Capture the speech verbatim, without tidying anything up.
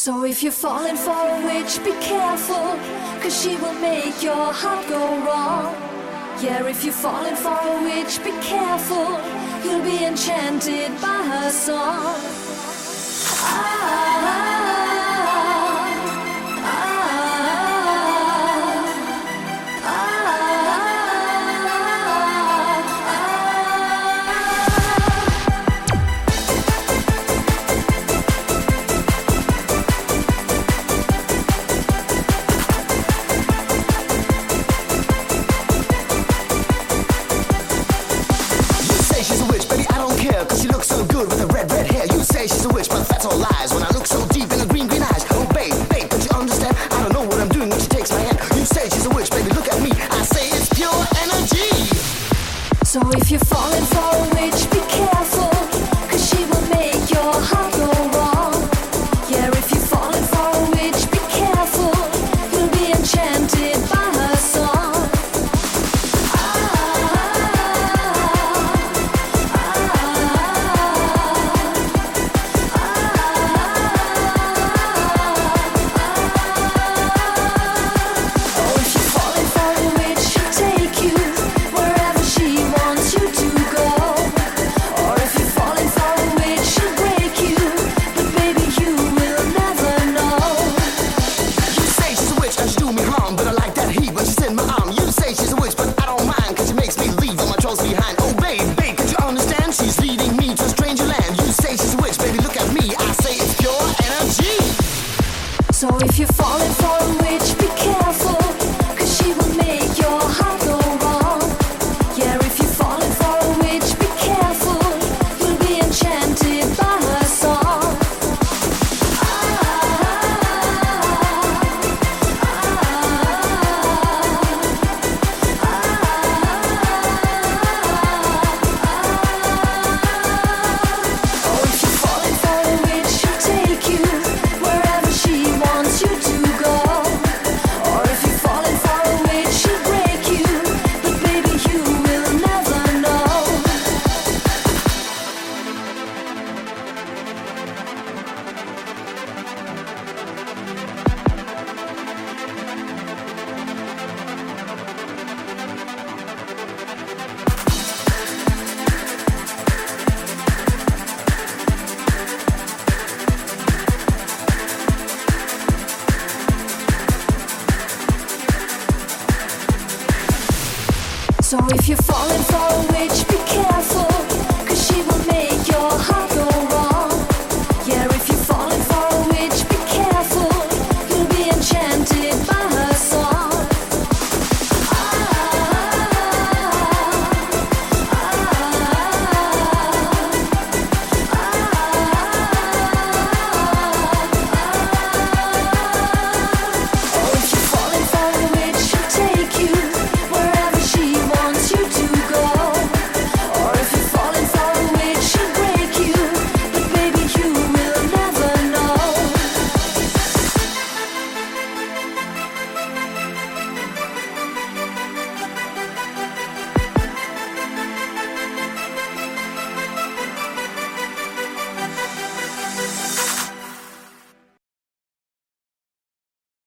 So if you're falling for a witch, be careful, cause she will make your heart go wrong. Yeah, if you're falling for a witch, be careful, you'll be enchanted by her song. Ah, she's a witch, but that's all lies. When I look so deep in her green, green eyes. Oh, babe, babe, don't you understand? I don't know what I'm doing when she takes my hand. You say she's a witch, baby, look at me. I say it's pure energy. So if you're falling for a witch, be careful, cause she will make your heart go wrong. Yeah, if you're falling for a witch, be careful, you'll be enchanted by her song. So if you're falling for a witch, be careful, cause she will make your heart go wrong. Yeah, if you're falling for a witch, be careful, you'll be enchanted by her song. Oh, if you're falling for a witch, she'll take you wherever she wants you to go. Or if you're falling for a witch, she'll break you, but baby, you will never know. So if you're falling for a